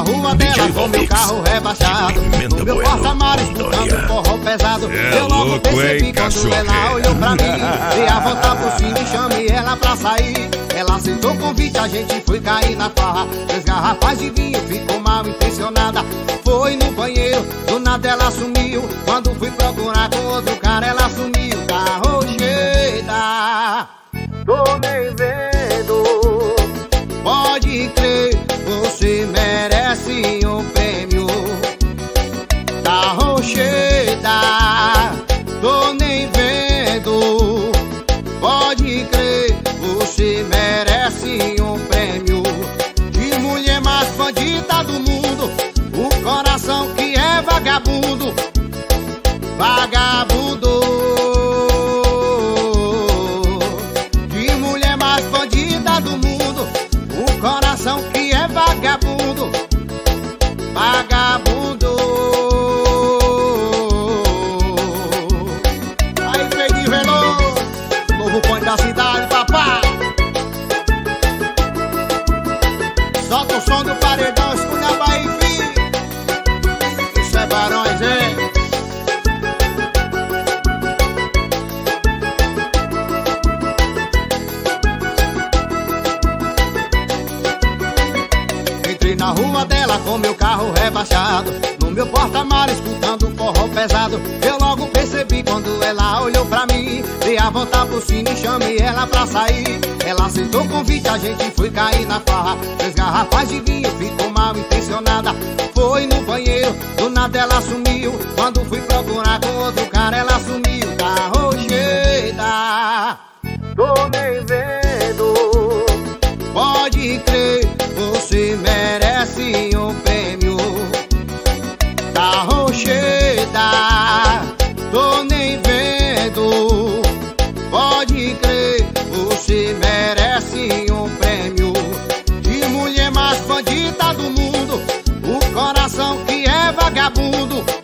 rua dela com meu carro rebaixado, no meu porta-malas escutando forró pesado. Eu logo percebi quando ela olhou pra mim, dei a volta por cima e chamei ela pra sair. Ela aceitou o convite, a gente foi cair na farra. 3 garrafas de vinho, ficou mal intencionada. Foi no banheiro, do nada ela sumiu. Quando fui procurar com outro cara, ela sumiu. Tá rocheda, tô nem vendo. Pode crer, você merece um prêmio. Tá rocheda, tô nem vendo. Pode crer, você merece um prêmio. De mulher mais bandida do mundo, o coração que é vagabundo. Vagabundo. De mulher mais bandida do mundo, o coração que é vagabundo. Vagabundo. Aí, Pedro Veloso, novo ponto da cidade, papai. Solta o som do paredão, escuta a Bahia, filho. Isso é Barões, hein? Entrei na rua dela com meu carro rebaixado, no meu porta-malas escutando forró pesado. Eu logo percebi quando ela olhou pra mim, dei a volta por cima e chamei ela pra sair. Ela aceitou o convite, a gente foi cair na farra. 3 garrafas de vinho, ficou mal intencionada. Foi no banheiro, do nada ela sumiu. Quando fui procurar com outro cara, ela sumiu. Tá rocheda, tô nem vendo. Pode crer, você merece um prêmio. Tá rocheda, tô nem vendo. Pode crer, você merece um prêmio. De mulher mais bandida do mundo, o coração que é vagabundo.